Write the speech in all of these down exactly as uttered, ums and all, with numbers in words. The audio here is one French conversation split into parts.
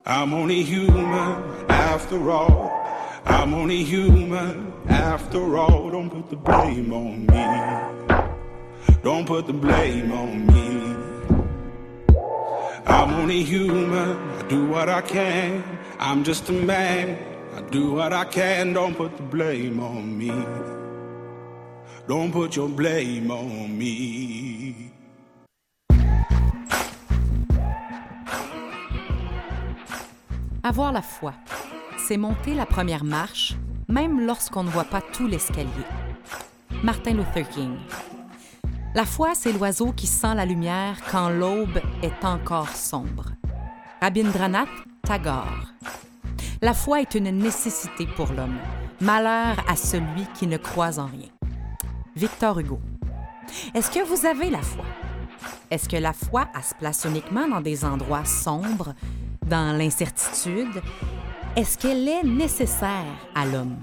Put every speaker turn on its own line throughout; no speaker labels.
I'm only human after all. I'm only human after all. Don't put the blame on me. Don't put the blame on me. I'm only human. I do what I can. I'm just a man. I do what I can. Don't put the blame on me. Don't put your blame on me.
Avoir la foi, c'est monter la première marche, même lorsqu'on ne voit pas tout l'escalier. Martin Luther King. La foi, c'est l'oiseau qui sent la lumière quand l'aube est encore sombre. Rabindranath Tagore. La foi est une nécessité pour l'homme. Malheur à celui qui ne croit en rien. Victor Hugo. Est-ce que vous avez la foi? Est-ce que la foi, elle se place uniquement dans des endroits sombres, dans l'incertitude? Est-ce qu'elle est nécessaire à l'homme?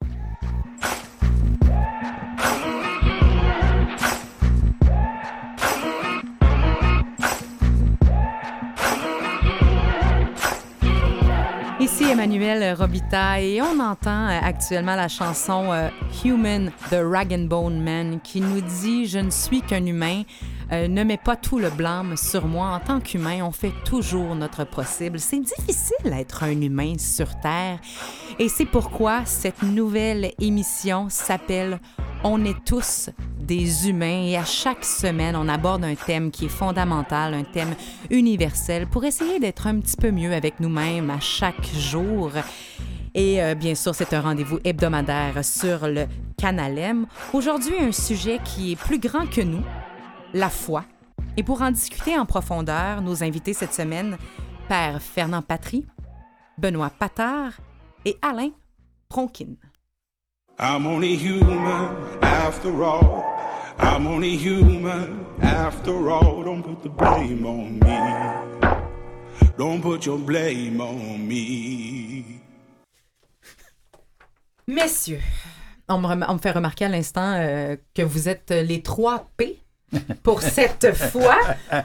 Ici Emmanuel Robitaille et on entend actuellement la chanson euh, Human the Rag and Bone Man qui nous dit « Je ne suis qu'un humain, euh, ne mets pas tout le blâme sur moi. En tant qu'humain, on fait toujours notre possible. C'est difficile d'être un humain sur Terre et c'est pourquoi cette nouvelle émission s'appelle « On est tous des humains » et à chaque semaine, on aborde un thème qui est fondamental, un thème universel pour essayer d'être un petit peu mieux avec nous-mêmes à chaque jour. Et euh, bien sûr, c'est un rendez-vous hebdomadaire sur le Canal M. Aujourd'hui, un sujet qui est plus grand que nous, la foi. Et pour en discuter en profondeur, nos invités cette semaine, Père Fernand Patry, Benoît Patard et Alain Pronkin.
I'm only human after all. I'm only human after all. Don't put the blame on me. Don't put your blame on me.
Messieurs, on me, rem- on me fait remarquer à l'instant euh, que vous êtes les trois P pour cette fois.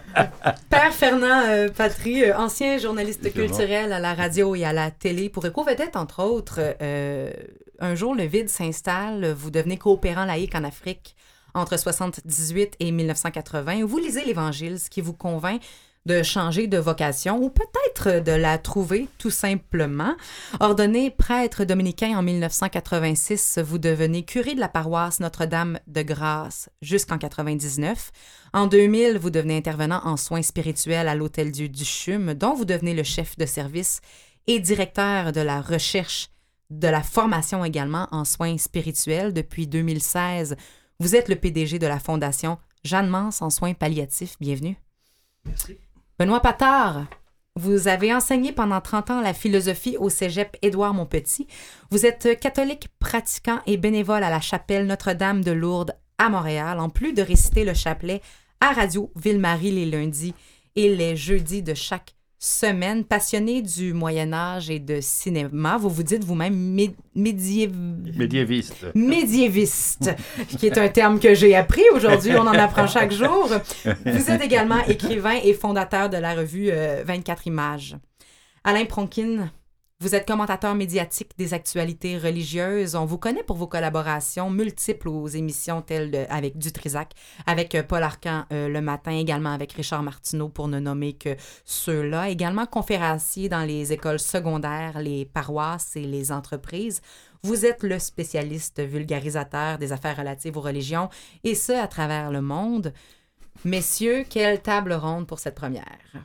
Père Fernand euh, Patry, euh, ancien journaliste C'est culturel bon. à la radio et à la télé, pour Éco-Vedette, entre autres. Euh, un jour, le vide s'installe, vous devenez coopérant laïque en Afrique entre soixante-dix-huit et dix-neuf cent quatre-vingts. Vous lisez l'Évangile, ce qui vous convainc de changer de vocation ou peut-être de la trouver tout simplement. Ordonné prêtre dominicain en dix-neuf cent quatre-vingt-six, vous devenez curé de la paroisse Notre-Dame de Grâce jusqu'en quatre-vingt-dix-neuf. En deux mille, vous devenez intervenant en soins spirituels à l'Hôtel-Dieu du CHUM, dont vous devenez le chef de service et directeur de la recherche, de la formation également en soins spirituels. Depuis deux mille seize, vous êtes le P D G de la Fondation Jeanne Mance en soins palliatifs. Bienvenue.
Merci.
Benoît Patard, vous avez enseigné pendant trente ans la philosophie au cégep Édouard-Montpetit. Vous êtes catholique pratiquant et bénévole à la chapelle Notre-Dame de Lourdes à Montréal, en plus de réciter le chapelet à Radio Ville-Marie les lundis et les jeudis de chaque semaine. Passionné du Moyen-Âge et de cinéma, vous vous dites vous-même mé- médiév...
médiéviste.
Médiéviste, qui est un terme que j'ai appris aujourd'hui, on en apprend chaque jour. Vous êtes également écrivain et fondateur de la revue euh, vingt-quatre images. Alain Pronkin, vous êtes commentateur médiatique des actualités religieuses. On vous connaît pour vos collaborations multiples aux émissions telles de, avec Dutrisac, avec euh, Paul Arcand euh, le matin, également avec Richard Martineau, pour ne nommer que ceux-là. Également conférencier dans les écoles secondaires, les paroisses et les entreprises. Vous êtes le spécialiste vulgarisateur des affaires relatives aux religions, et ce, à travers le monde. Messieurs, quelle table ronde pour cette première.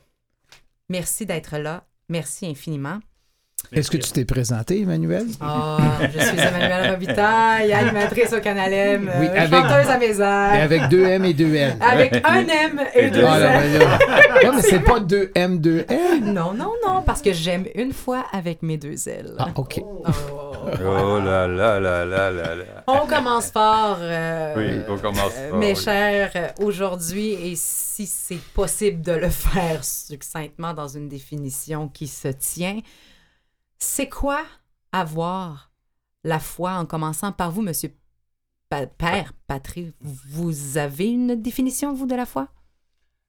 Merci d'être là. Merci infiniment.
Est-ce que tu t'es présenté, Emmanuel?
Ah, oh, je suis Emmanuel Robitaille, animatrice au Canal M,
oui,
euh,
avec,
chanteuse à mes airs.
Et avec deux M et deux L.
Avec un M et deux
ah,
L.
Non, mais, non, mais c'est pas deux M, deux L.
Non, non, non, parce que j'aime une fois avec mes deux L.
Ah, OK.
Oh,
oh là là là là là là.
On commence fort. Euh,
oui, on commence fort.
Mes
oui.
chers, aujourd'hui, et si c'est possible de le faire succinctement dans une définition qui se tient, c'est quoi avoir la foi, en commençant par vous, Monsieur pa- Père Patry? Vous avez une définition, vous, de la foi?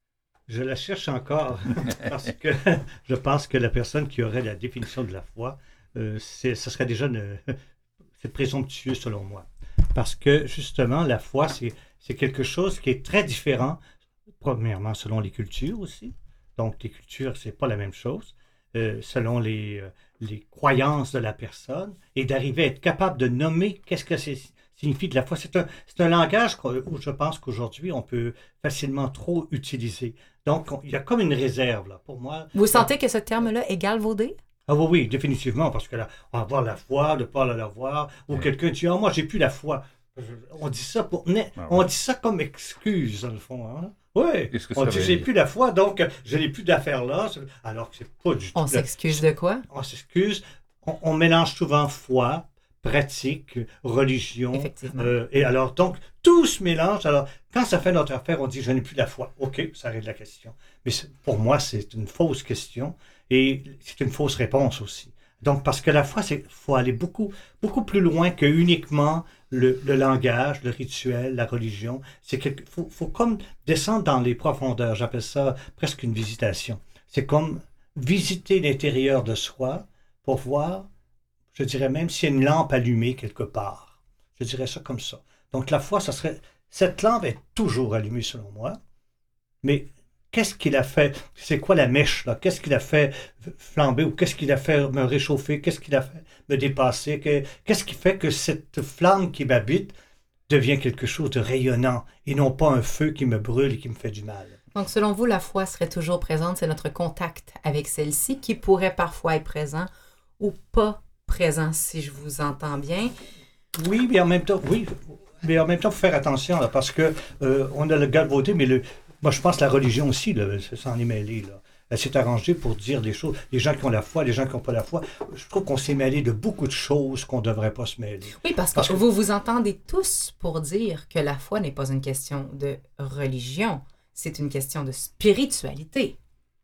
Je la cherche encore parce que je pense que la personne qui aurait la définition de la foi, euh, c'est, ce serait déjà une, c'est présomptueux selon moi. Parce que justement, la foi, c'est, c'est quelque chose qui est très différent, premièrement selon les cultures aussi. Donc, les cultures, c'est pas la même chose. Euh, selon les, euh, les croyances de la personne, et d'arriver à être capable de nommer qu'est-ce que c'est, signifie de la foi. C'est un, c'est un langage où je pense qu'aujourd'hui, on peut facilement trop utiliser. Donc, on, il y a comme une réserve, là, pour moi.
Vous sentez que ce terme-là égale vaudé?
Ah oui, oui, définitivement, parce que là, on va avoir la foi, de ne pas l'avoir, ou
Oui.
quelqu'un dit « Ah, moi, j'ai plus la foi ». On dit ça pour,
Ah,
on
oui.
dit ça comme excuse, dans le fond. Hein? Oui,
Qu'est-ce que
on
ça
dit «
veut
J'ai
dire?
plus la foi, donc je n'ai plus d'affaires là », alors que c'est pas du tout...
On s'excuse de quoi?
On s'excuse. On, on mélange souvent foi, pratique, religion.
Effectivement.
Euh, et alors, donc, tout se mélange. Alors, quand ça fait notre affaire, on dit « je n'ai plus la foi ». OK, ça règle la question. Mais c'est- pour moi, c'est une fausse question et c'est une fausse réponse aussi. Donc, parce que la foi, il faut aller beaucoup, beaucoup plus loin que uniquement le, le langage, le rituel, la religion. Il faut, faut comme descendre dans les profondeurs. J'appelle ça presque une visitation. C'est comme visiter l'intérieur de soi pour voir, je dirais même, s'il y a une lampe allumée quelque part. Je dirais ça comme ça. Donc, la foi, ça serait... Cette lampe est toujours allumée, selon moi, mais qu'est-ce qui l'a fait? C'est quoi la mèche, là? Qu'est-ce qui l'a fait flamber ou qu'est-ce qui l'a fait me réchauffer? Qu'est-ce qui l'a fait me dépasser? Que- Qu'est-ce qui fait que cette flamme qui m'habite devient quelque chose de rayonnant et non pas un feu qui me brûle et qui me fait du mal?
Donc, selon vous, la foi serait toujours présente. C'est notre contact avec celle-ci qui pourrait parfois être présent ou pas présent, si je vous entends bien.
Oui, mais en même temps, oui, mais en même temps, il faut faire attention, là, parce que euh, on a le galvaudé, mais le, moi, je pense que la religion aussi, là, ça s'en est mêlé, là. Elle s'est arrangée pour dire des choses. Les gens qui ont la foi, les gens qui n'ont pas la foi, je trouve qu'on s'est mêlé de beaucoup de choses qu'on ne devrait pas se mêler.
Oui, parce que,
Parce que-
vous vous entendez tous pour dire que la foi n'est pas une question de religion, c'est une question de spiritualité,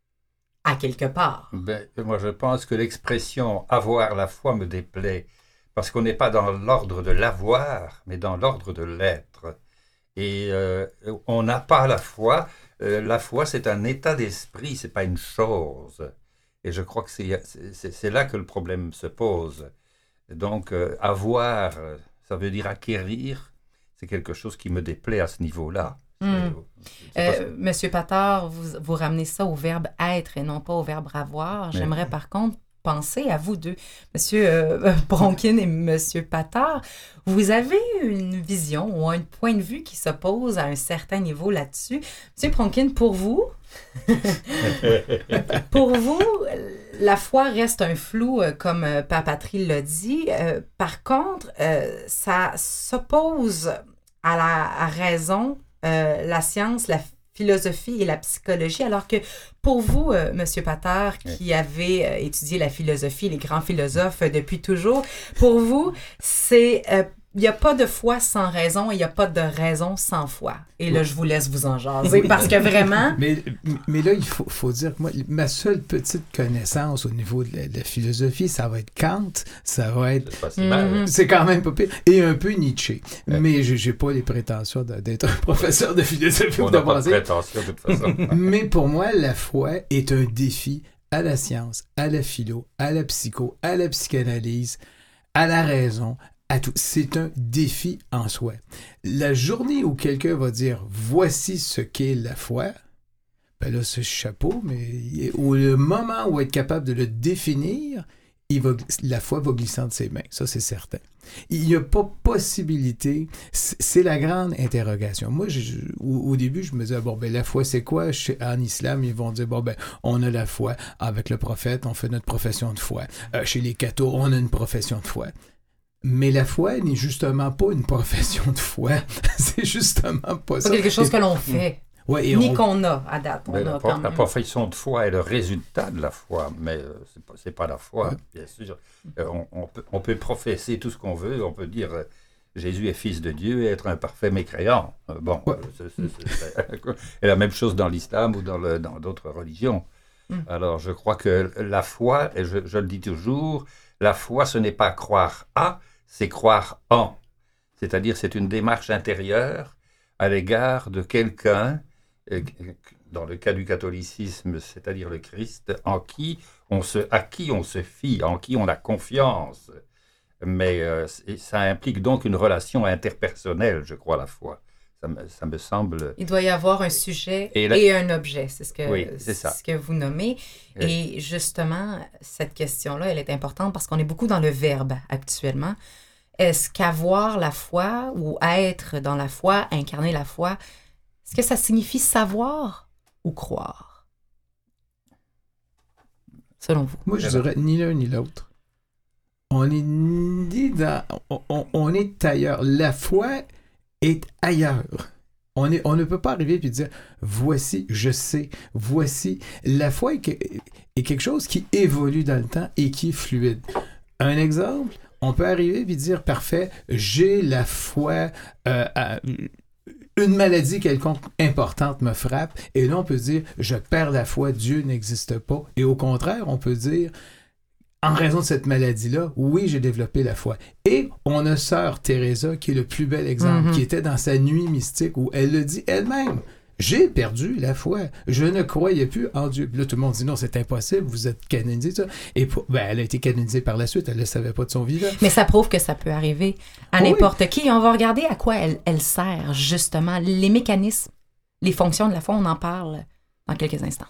à quelque part.
Ben, moi, je pense que l'expression « avoir la foi » me déplaît, parce qu'on n'est pas dans l'ordre de l'avoir, mais dans l'ordre de l'être. Et euh, on n'a pas la foi. Euh, la foi, c'est un état d'esprit, c'est pas une chose. Et je crois que c'est, c'est, c'est là que le problème se pose. Donc, euh, avoir, euh, ça veut dire acquérir, c'est quelque chose qui me déplaît à ce niveau-là.
Mm.
C'est- c'est pas-
Euh, Monsieur Patard, vous, vous ramenez ça au verbe être et non pas au verbe avoir.
Mais-
J'aimerais par contre penser à vous deux, Monsieur euh, Bronkin et Monsieur Patard. Vous avez une vision ou un point de vue qui s'oppose à un certain niveau là-dessus. Monsieur Bronkin, pour vous, pour vous, la foi reste un flou, euh, comme euh, Père Patry l'a dit. Euh, par contre, euh, ça s'oppose à la raison, euh, la science, la philosophie et la psychologie, alors que pour vous, euh, Monsieur Patard, qui avez euh, étudié la philosophie, les grands philosophes euh, depuis toujours, pour vous, c'est euh, il n'y a pas de foi sans raison et il n'y a pas de raison sans foi. Et là, je vous laisse vous en jaser parce que vraiment...
Mais, mais là, il faut, faut dire que moi, ma seule petite connaissance au niveau de la, de la philosophie, ça va être Kant, ça va être...
c'est pas si mal.
Mhm.
C'est quand même pas pire. Et un peu Nietzsche.
Ouais.
Mais j'ai j'ai pas les prétentions de- d'être un professeur de philosophie
On
ou de
n'a pas de
penser.
prétention de toute façon.
Mais pour moi, la foi est un défi à la science, à la philo, à la psycho, à la psychanalyse, à la raison, à tout. C'est un défi en soi. La journée où quelqu'un va dire « voici ce qu'est la foi », ben là, c'est chapeau, mais au le moment où être capable de le définir, il va, la foi va glisser entre ses mains. Ça, c'est certain. Il n'y a pas possibilité. C'est c'est la grande interrogation. Moi, je, je- au, au début, je me disais, bon, ben, la foi, c'est quoi? Chez- En islam, ils vont dire, bon, ben, on a la foi. Avec le prophète, on fait notre profession de foi. Euh, chez les cathos, on a une profession de foi. Mais la foi n'est justement pas une profession de foi. C'est justement pas ça.
C'est quelque chose
Et-
que l'on fait,
Ouais, et
ni
on-
qu'on a à date. On
Mais
a
la,
quand
pro- la
même.
profession de foi est le résultat de la foi, mais euh, c'est pas, c'est pas la foi,
Ouais.
bien sûr. Euh, on, on peut, on peut professer tout ce qu'on veut, on peut dire euh, Jésus est fils de Dieu et être un parfait mécréant. Euh, bon,
Ouais.
euh, c'est, c'est- c'est- et la même chose dans l'islam ou dans, le, dans d'autres religions.
Mm.
Alors je crois que la foi, et je, je le dis toujours, la foi ce n'est pas croire à, c'est croire en. C'est-à-dire c'est une démarche intérieure à l'égard de quelqu'un euh, dans le cas du catholicisme, c'est-à-dire le Christ, en qui on se, à qui on se fie, en qui on a confiance. Mais euh, ça implique donc une relation interpersonnelle, je crois, la foi. Ça me, ça me semble...
Il doit y avoir un sujet et,
la...
et un objet, c'est ce que,
oui, c'est ça.
ce que vous nommez.
Oui.
Et justement, cette question-là, elle est importante parce qu'on est beaucoup dans le verbe actuellement. Est-ce qu'avoir la foi ou être dans la foi, incarner la foi, est-ce que ça signifie savoir ou croire? Selon vous.
Moi, je dirais ni l'un ni l'autre. On est ni dans... On, on est ailleurs. La foi est ailleurs. On, est, on ne peut pas arriver et dire « Voici, je sais. Voici. » La foi est, que, est quelque chose qui évolue dans le temps et qui est fluide. Un exemple, on peut arriver et dire « Parfait, j'ai la foi... Euh, à, une maladie quelconque importante me frappe, et là, on peut dire, je perds la foi, Dieu n'existe pas. Et au contraire, on peut dire, en raison de cette maladie-là, oui, j'ai développé la foi. Et on a sœur Teresa, qui est le plus bel exemple, mm-hmm. qui était dans sa nuit mystique, où elle le dit elle-même, j'ai perdu la foi, je ne croyais plus en Dieu. Puis là, tout le monde dit, non, c'est impossible, vous êtes canonisé, ça. Et pour, ben, elle a été canonisée par la suite, elle ne le savait pas de son vivant.
Mais ça prouve que ça peut arriver à oui. n'importe qui. On va regarder à quoi elle, elle sert, justement. Les mécanismes, les fonctions de la foi, on en parle dans quelques instants.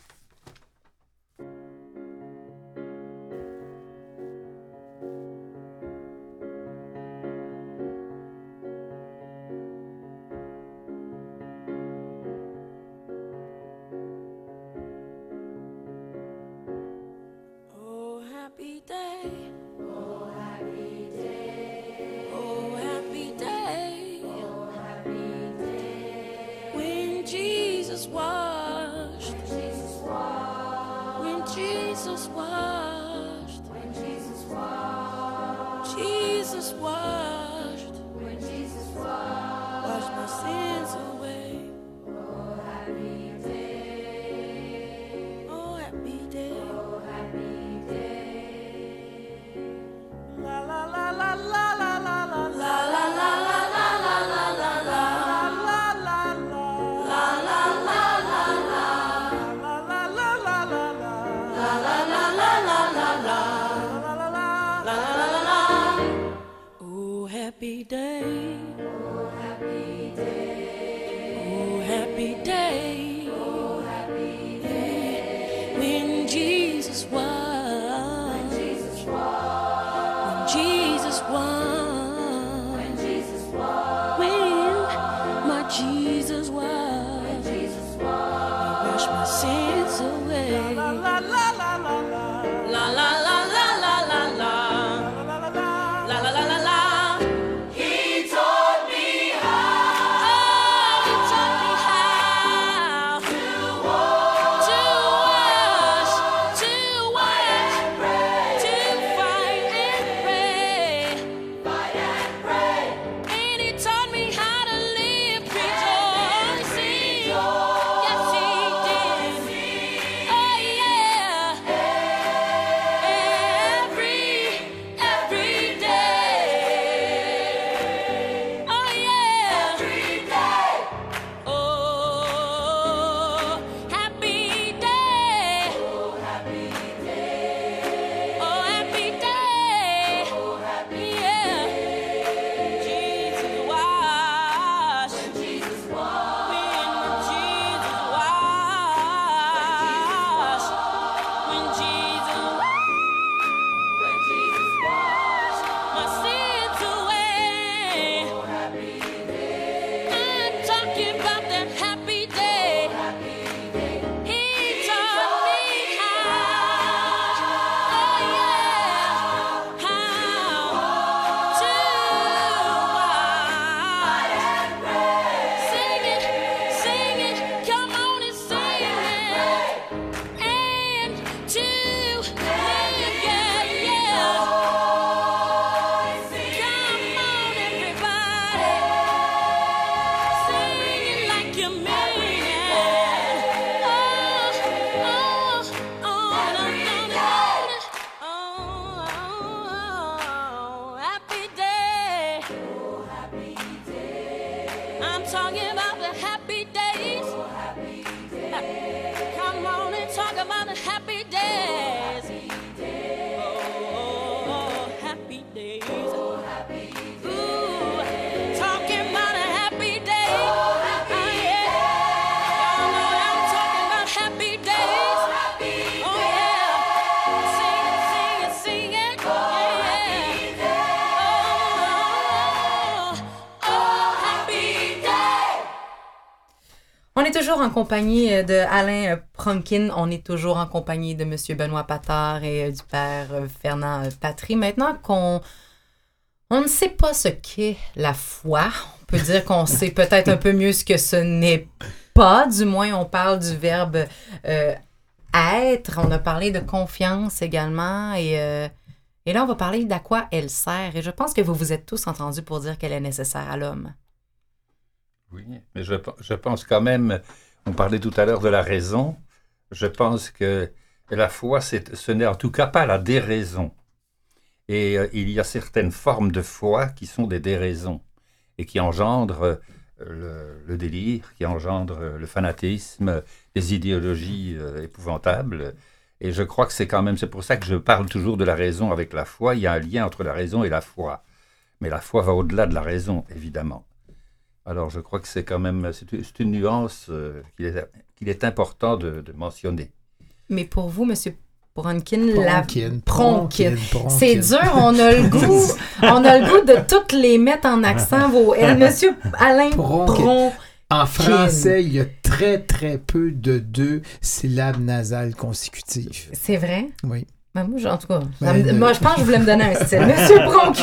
I'm talking about the happy days. Oh, happy days.
est toujours en compagnie de Alain Pronkin. On est toujours en compagnie de M. Benoît Patard et du père Fernand Patry. Maintenant qu'on on ne sait pas ce qu'est la foi, on peut dire qu'on sait peut-être un peu mieux ce que ce n'est pas. Du moins, on parle du verbe euh, être. On a parlé de confiance également. Et, euh, et là, on va parler d'à quoi elle sert. Et je pense que vous vous êtes tous entendus pour dire qu'elle est nécessaire à l'homme.
Oui, mais je, je pense quand même, on parlait tout à l'heure de la raison, je pense que la foi, c'est, ce n'est en tout cas pas la déraison. Et euh, il y a certaines formes de foi qui sont des déraisons et qui engendrent euh, le, le délire, qui engendrent euh, le fanatisme, des idéologies euh, épouvantables. Et je crois que c'est quand même, c'est pour ça que je parle toujours de la raison avec la foi. Il y a un lien entre la raison et la foi. Mais la foi va au-delà de la raison, évidemment. Alors, je crois que c'est quand même c'est c'est une nuance euh, qu'il, est, qu'il est important de, de mentionner.
Mais pour vous, M. Pronkin,
Pronkin,
la...
Pronkin, Pronkin.
C'est dur, on a le goût, on a le goût de toutes les mettre en accent, vos L. M. Alain
Pronkin.
Pronkin.
En français, il y a très, très peu de deux syllabes nasales consécutives.
C'est vrai?
Oui.
Ben moi, en tout cas,
Ben,
me,
euh...
moi, je pense que je voulais me donner un style. Monsieur Pronkin,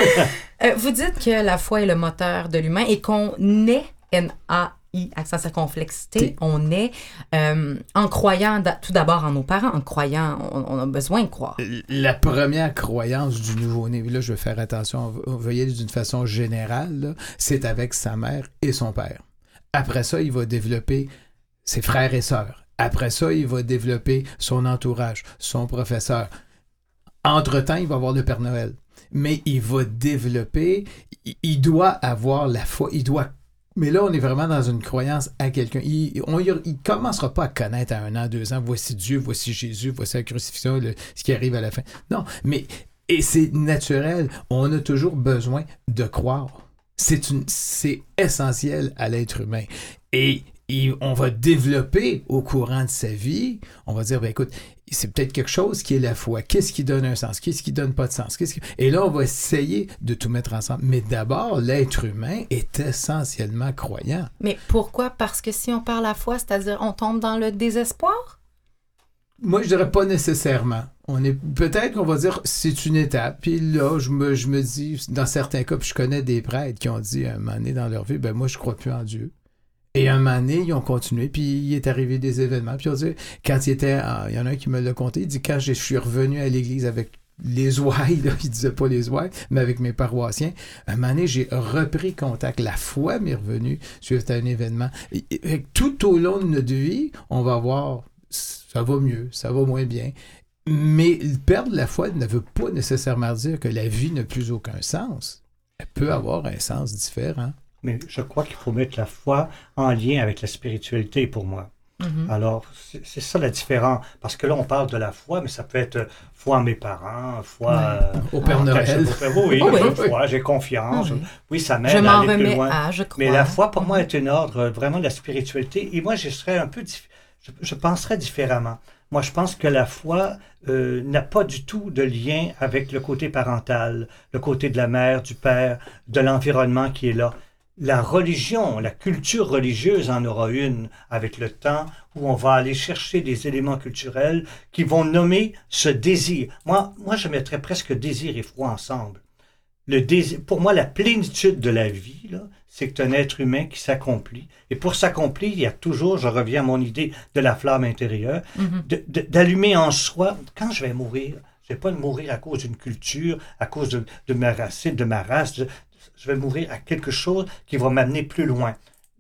euh, vous dites que la foi est le moteur de l'humain et qu'on est, N A I, accent circonflexe T, on est euh, en croyant, da, tout d'abord en nos parents, en croyant, on, on a besoin de croire.
La première croyance du nouveau-né, là, je vais faire attention, on va y aller d'une façon générale, là, c'est avec sa mère et son père. Après ça, il va développer ses frères et sœurs. Après ça, il va développer son entourage, son professeur. Entre-temps, il va avoir le Père Noël. Mais il va développer, il doit avoir la foi, il doit... Mais là, on est vraiment dans une croyance à quelqu'un. Il ne commencera pas à connaître à un an, deux ans, voici Dieu, voici Jésus, voici la crucifixion, le, ce qui arrive à la fin. Non, mais et c'est naturel. On a toujours besoin de croire. C'est, une, c'est essentiel à l'être humain. Et... Et on va développer au courant de sa vie, on va dire, ben écoute, c'est peut-être quelque chose qui est la foi. Qu'est-ce qui donne un sens? Qu'est-ce qui donne pas de sens? Qu'est-ce qui... Et là, on va essayer de tout mettre ensemble. Mais d'abord, l'être humain est essentiellement croyant.
Mais pourquoi? Parce que si on perd la foi, c'est-à-dire on tombe dans le désespoir?
Moi, je dirais pas nécessairement. On est, peut-être qu'on va dire c'est une étape. Puis là, je me, je me dis, dans certains cas, puis je connais des prêtres qui ont dit à un moment donné dans leur vie, ben moi, je crois plus en Dieu. Et un moment donné, ils ont continué, puis il est arrivé des événements. Puis on dit, quand il était, il y en a un qui me l'a conté, il dit, quand je suis revenu à l'église avec les ouailles, là, il disait pas les ouailles, mais avec mes paroissiens, un moment donné, j'ai repris contact. La foi m'est revenue suite à un événement. Et, et, tout au long de notre vie, on va voir, ça va mieux, ça va moins bien. Mais perdre la foi ne veut pas nécessairement dire que la vie n'a plus aucun sens. Elle peut avoir un sens différent.
Mais je crois qu'il faut mettre la foi en lien avec la spiritualité pour moi. Mm-hmm. Alors, c'est, c'est ça la différence. Parce que là, on parle de la foi, mais ça peut être foi en mes parents, foi...
Ouais.
Euh,
au Père Noël.
Oui,
oh, oui.
j'ai foi, j'ai confiance. Oh, oui. oui, ça m'aide
je
à aller
remets
plus loin.
à, je crois.
Mais la foi, pour moi, est un ordre vraiment de la spiritualité. Et moi, je serais un peu... Dif... Je, je penserais différemment. Moi, je pense que la foi euh, n'a pas du tout de lien avec le côté parental, le côté de la mère, du père, de l'environnement qui est là. La religion, la culture religieuse en aura une avec le temps où on va aller chercher des éléments culturels qui vont nommer ce désir. Moi, moi je mettrais presque désir et foi ensemble. Le désir, pour moi, la plénitude de la vie, là, c'est un être humain qui s'accomplit. Et pour s'accomplir, il y a toujours, je reviens à mon idée de la flamme intérieure, mm-hmm. de, de, d'allumer en soi, quand je vais mourir, je ne vais pas mourir à cause d'une culture, à cause de, de ma racine, de ma race, de, je vais mourir à quelque chose qui va m'amener plus loin.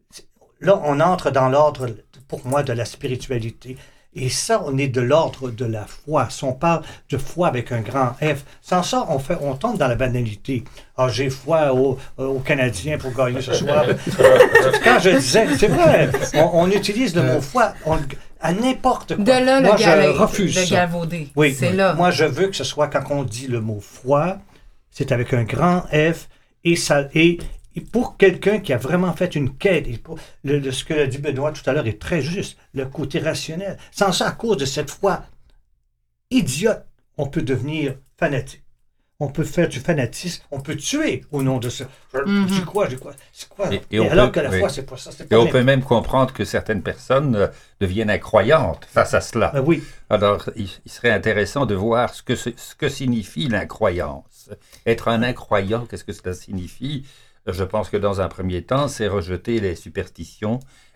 Là, on entre dans l'ordre, pour moi, de la spiritualité. Et ça, on est de l'ordre de la foi. Si on parle de foi avec un grand F, sans ça, on, fait, on tombe dans la banalité. Ah, j'ai foi aux au Canadiens pour gagner ce soir. Quand je disais, c'est vrai, on, on utilise le mot foi on, à n'importe quoi.
De là,
moi,
le
je
gal-
refuse
le
ça.
galvaudé.
Oui,
c'est
oui.
là.
Moi, je veux que ce soit quand on dit le mot foi, c'est avec un grand F. Et, ça, et, et pour quelqu'un qui a vraiment fait une quête, et pour, le, le, ce que l'a dit Benoît tout à l'heure est très juste, le côté rationnel. Sans ça, à cause de cette foi idiote, on peut devenir fanatique. On peut faire du fanatisme, on peut tuer au nom de ça. Je
Mm-hmm.
dis quoi, je dis quoi, c'est quoi?
Et-
Et,
et on
alors
peut-
qu'à la
oui.
fois, c'est pas ça. C'est
Et
pas
on
même.
peut même comprendre que certaines personnes euh, deviennent incroyantes face à cela.
Ben oui,
Alors, il, il serait intéressant de voir ce que, ce, ce que signifie l'incroyance. Être un incroyant, qu'est-ce que cela signifie? Je pense que dans un premier temps, c'est rejeter les superstitions,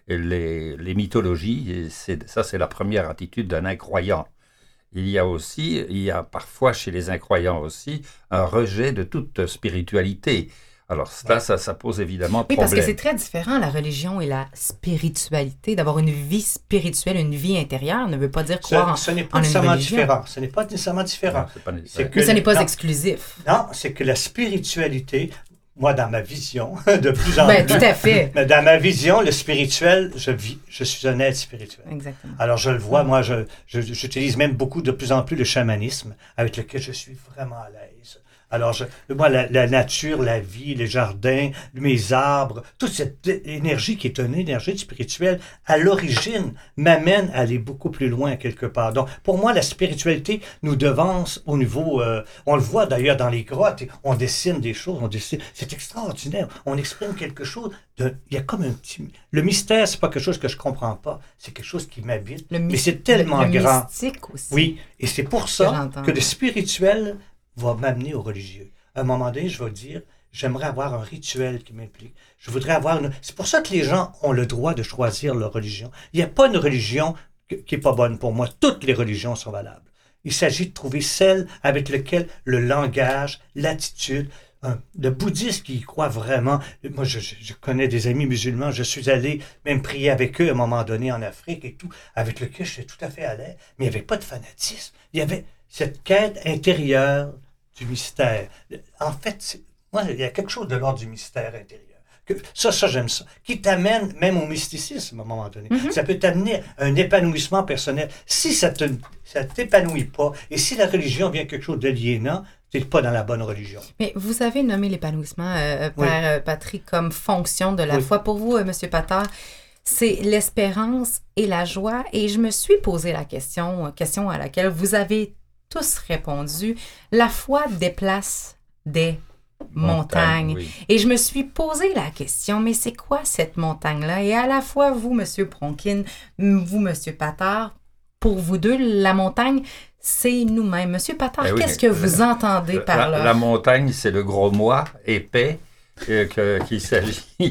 les, les mythologies. Et c'est, ça, c'est la première attitude d'un incroyant. Il y a aussi, il y a parfois chez les incroyants aussi, un rejet de toute spiritualité. Alors ça, ça, ça pose évidemment
Oui,
problème.
parce que c'est très différent, la religion et la spiritualité. D'avoir une vie spirituelle, une vie intérieure, ne veut pas dire croire
ce, ce n'est pas
en une
nécessairement
religion.
différent. Ce n'est pas nécessairement différent.
Non, c'est pas nécessaire.
C'est que
Mais ce n'est pas
non,
exclusif.
non, c'est que la spiritualité, moi, dans ma vision, de plus en
Ben,
plus,
tout à fait.
mais dans ma vision, le spirituel, je vis, je suis un être spirituel.
Exactement.
Alors, je le vois, moi, je, je- j'utilise même beaucoup, de plus en plus, le chamanisme, avec lequel je suis vraiment à l'aise. Alors, je, moi, la, la nature, la vie, les jardins, mes arbres, toute cette énergie qui est une énergie spirituelle, à l'origine, m'amène à aller beaucoup plus loin quelque part. Donc, pour moi, la spiritualité nous devance au niveau... euh, on le voit d'ailleurs dans les grottes, on dessine des choses, on dessine... C'est extraordinaire. On exprime quelque chose. De, il y a comme un petit... Le mystère, c'est pas quelque chose que je comprends pas. C'est quelque chose qui m'habite.
Le
Mais
my-
c'est tellement
le, le
grand.
mystique aussi.
Oui, et c'est pour
que
ça
j'entends.
que le spirituel va m'amener au religieux. À un moment donné, je vais dire, j'aimerais avoir un rituel qui m'implique. Je voudrais avoir une... C'est pour ça que les gens ont le droit de choisir leur religion. Il n'y a pas une religion que- qui n'est pas bonne pour moi. Toutes les religions sont valables. Il s'agit de trouver celle avec laquelle le langage, l'attitude, un- le bouddhiste qui y croit vraiment. Moi, je, je- je connais des amis musulmans, je suis allé même prier avec eux à un moment donné en Afrique et tout, avec lequel j'étais tout à fait à l'aise, mais il n'y avait pas de fanatisme. Il y avait cette quête intérieure du mystère. En fait, c'est- moi, il y a quelque chose de l'ordre du mystère intérieur. Que, ça, ça, j'aime ça. Qui t'amène même au mysticisme à un moment donné.
Mm-hmm.
Ça peut t'amener à un épanouissement personnel. Si ça ne ça t'épanouit pas, et si la religion vient quelque chose d'aliénant, tu n'es pas dans la bonne religion.
Mais vous avez nommé l'épanouissement, euh,
Oui.
Père euh, Patrick, comme fonction de la
Oui.
foi. Pour vous, euh, Monsieur Patard, c'est l'espérance et la joie. Et je me suis posé la question, euh, question à laquelle vous avez tous répondu. La foi déplace des montagnes.
oui.
Et je me suis posé la question, mais c'est quoi cette montagne-là? Et à la fois, vous, Monsieur Bronkin, vous, Monsieur Patard, pour vous deux, la montagne, c'est nous-mêmes. Monsieur Patard,
Eh oui,
qu'est-ce que vous entendez par
la,
là?
la montagne, c'est le gros moi épais euh, que- qu'il s'agit, il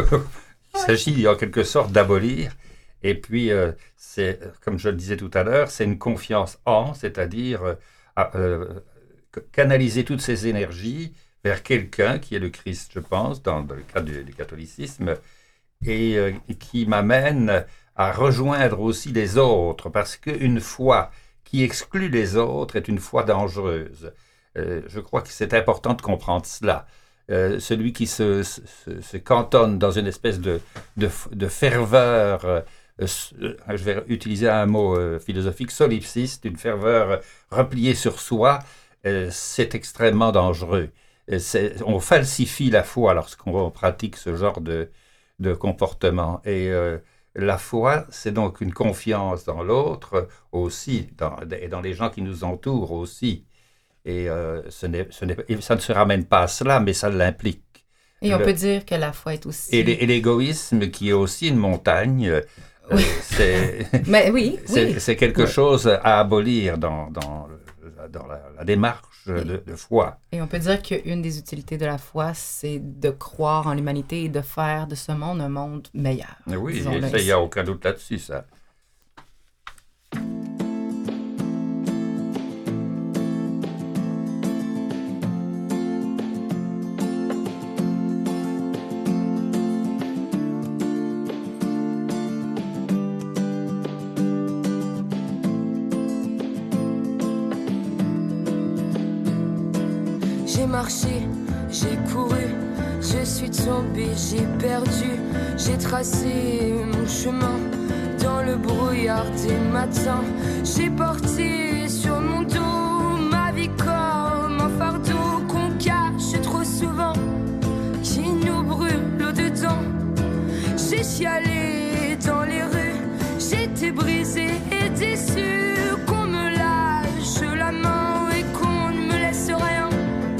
s'agit en quelque sorte d'abolir. Et puis, euh, c'est, comme je le disais tout à l'heure, c'est une confiance en, c'est-à-dire euh, à, euh, canaliser toutes ces énergies vers quelqu'un qui est le Christ, je pense, dans, dans le cas du, du catholicisme, et euh, qui m'amène à rejoindre aussi les autres, parce qu'une foi qui exclut les autres est une foi dangereuse. Euh, je crois que c'est important de comprendre cela. Euh, celui qui se, se, se cantonne dans une espèce de, de, de ferveur, euh, je vais utiliser un mot euh, philosophique, solipsiste, une ferveur repliée sur soi, euh, c'est extrêmement dangereux. C'est, on falsifie la foi lorsqu'on pratique ce genre de, de comportement. Et euh, la foi, c'est donc une confiance dans l'autre aussi, dans, et dans les gens qui nous entourent aussi. Et euh, ce n'est, ce n'est, ça ne se ramène pas à cela, mais ça l'implique.
Et on
Le-
peut dire que la foi est aussi...
Et, l'é- et l'égoïsme, qui est aussi une montagne, euh,
Oui.
c'est,
Mais oui,
c'est,
oui.
c'est quelque
Ouais.
chose à abolir dans, dans, dans la, la démarche de, de foi.
Et on peut dire qu'une des utilités de la foi, c'est de croire en l'humanité et de faire de ce monde un monde meilleur.
Oui,
disons-le
il
ainsi.
n'y a aucun doute là-dessus, ça.
J'ai marché, j'ai couru, je suis tombé, j'ai perdu, j'ai tracé mon chemin dans le brouillard des matins. J'ai porté sur mon dos ma vie comme un fardeau qu'on cache trop souvent, qui nous brûle au-dedans. J'ai chialé dans les rues, j'étais brisée et déçue qu'on me lâche la main et qu'on ne me laisse rien.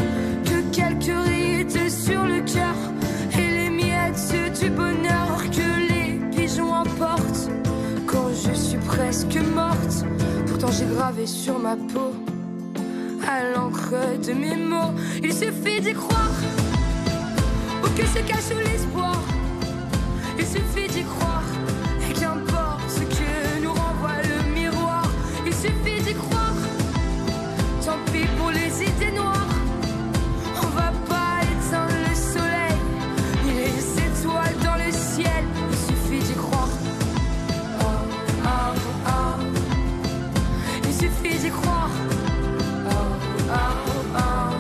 gravé sur ma peau, à l'encre de mes mots. Il suffit d'y croire, où que se cache l'espoir. Il suffit d'y croire, et qu'importe ce que nous renvoie le miroir. Il suffit d'y croire, tant pis pour les idées noires. On va pas éteindre le soleil, ni les étoiles dans le ciel. Il suffit d'y croire. Oh, oh, oh. Il suffit d'y croire. Oh, oh,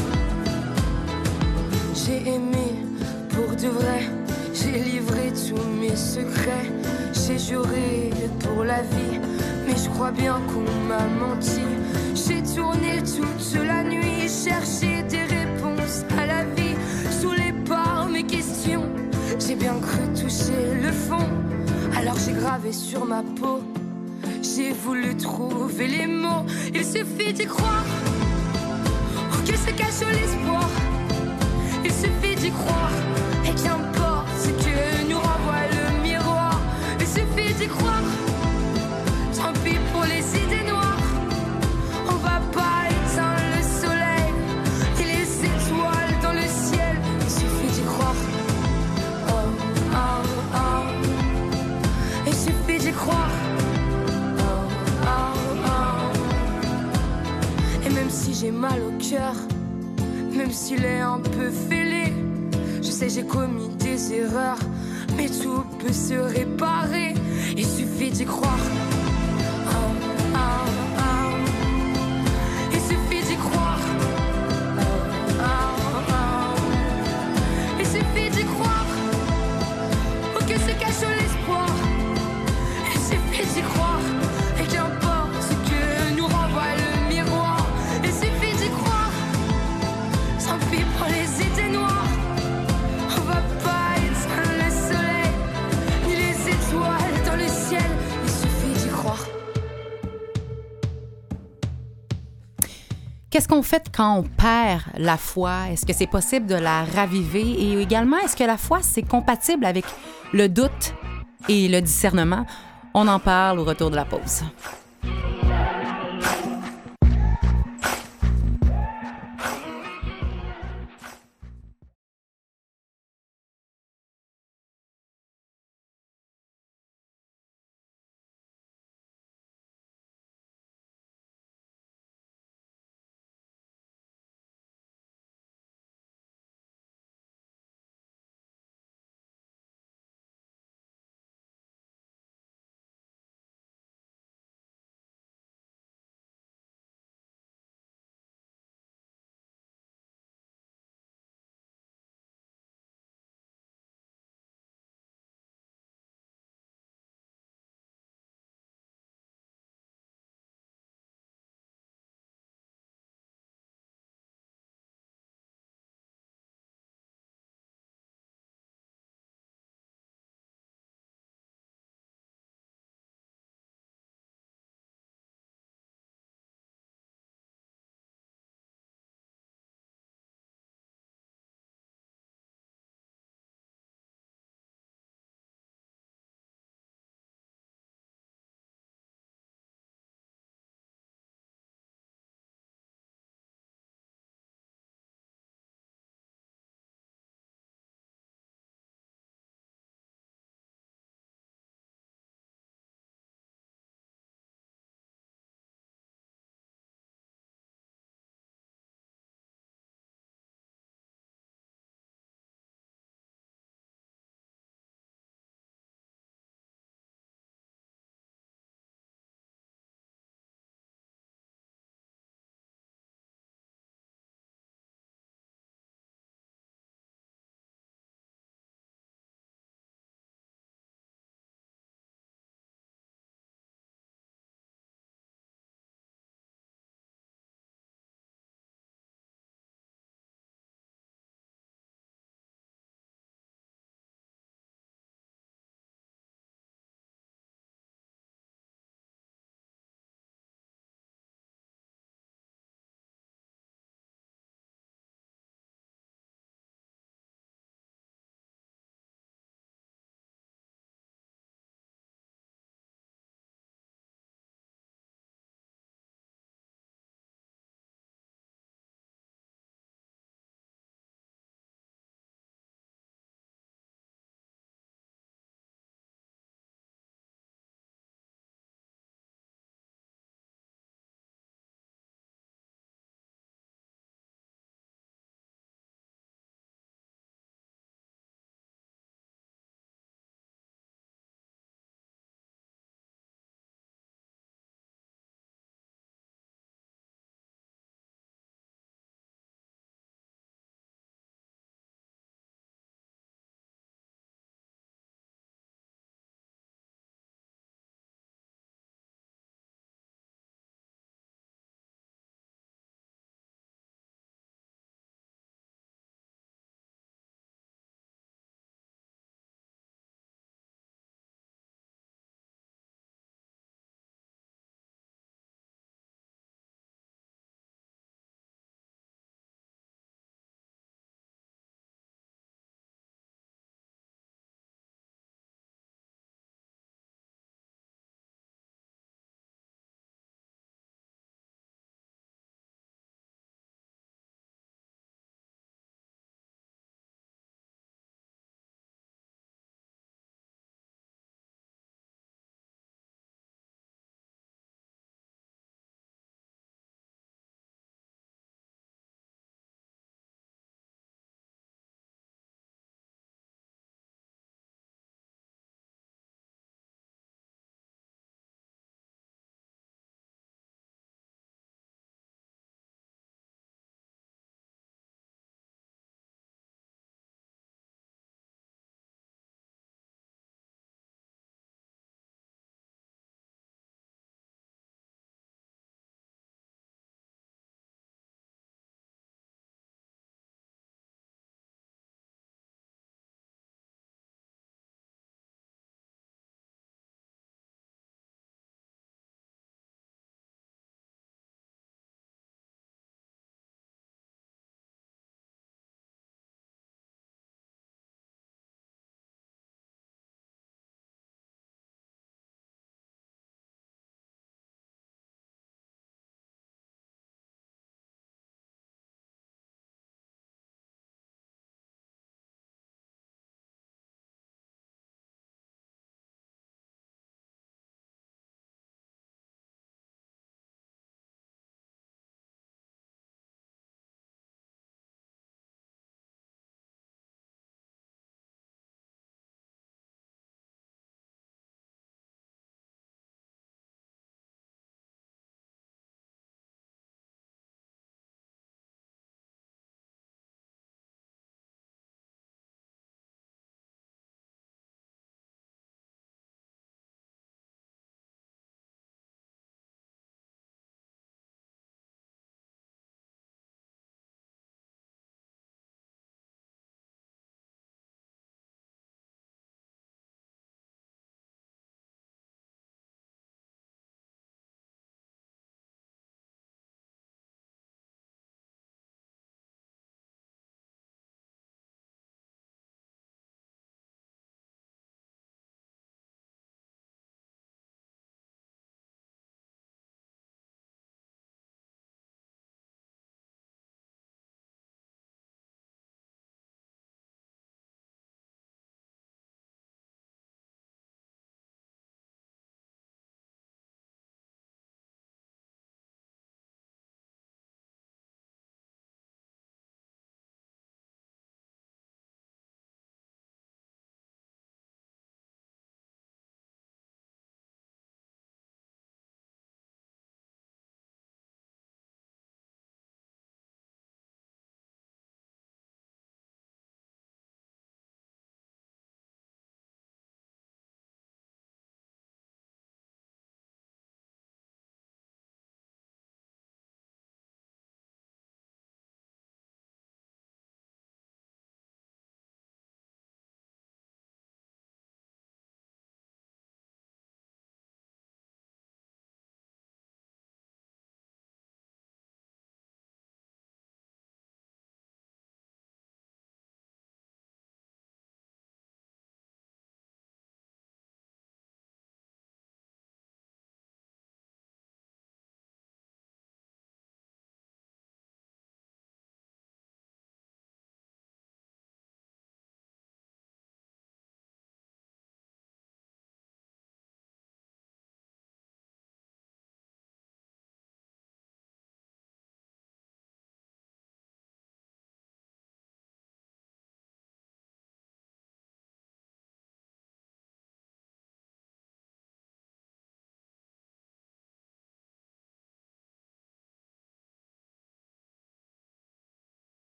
oh. J'ai aimé pour de vrai, j'ai livré tous mes secrets, j'ai juré pour la vie, mais je crois bien qu'on m'a menti. J'ai tourné toute la nuit, cherché des réponses à la vie, saoulé par mes questions. J'ai bien cru toucher le fond, alors j'ai gravé sur ma peau, j'ai voulu trouver les mots. Il suffit d'y croire, où que se cache l'espoir. Il suffit d'y croire, et qu'importe ce que nous renvoie le miroir. Il suffit d'y croire, tant pis pour les idées noires. On va pas éteindre le soleil, et les étoiles dans le ciel. Il suffit d'y croire. Oh, oh, oh. Il suffit d'y croire. Oh, oh, oh. Et même si j'ai mal au cœur, même s'il est un peu fêlé, je sais j'ai commis des erreurs, mais tout peut se réparer. Il suffit d'y croire. Oh, oh, oh. Il suffit d'y croire. Oh, oh, oh. Il suffit d'y croire, où que se cache l'espoir. Il suffit d'y croire, et qu'importe ce que nous renvoie le miroir. Il suffit d'y croire, tant pis pour les idées noires. On va pas éteindre le soleil, ni les étoiles dans le ciel. Il suffit d'y croire.
Qu'est-ce qu'on fait quand on perd la foi? Est-ce que c'est possible de la raviver? Et également, est-ce que la foi, c'est compatible avec le doute et le discernement? On en parle au retour de la pause.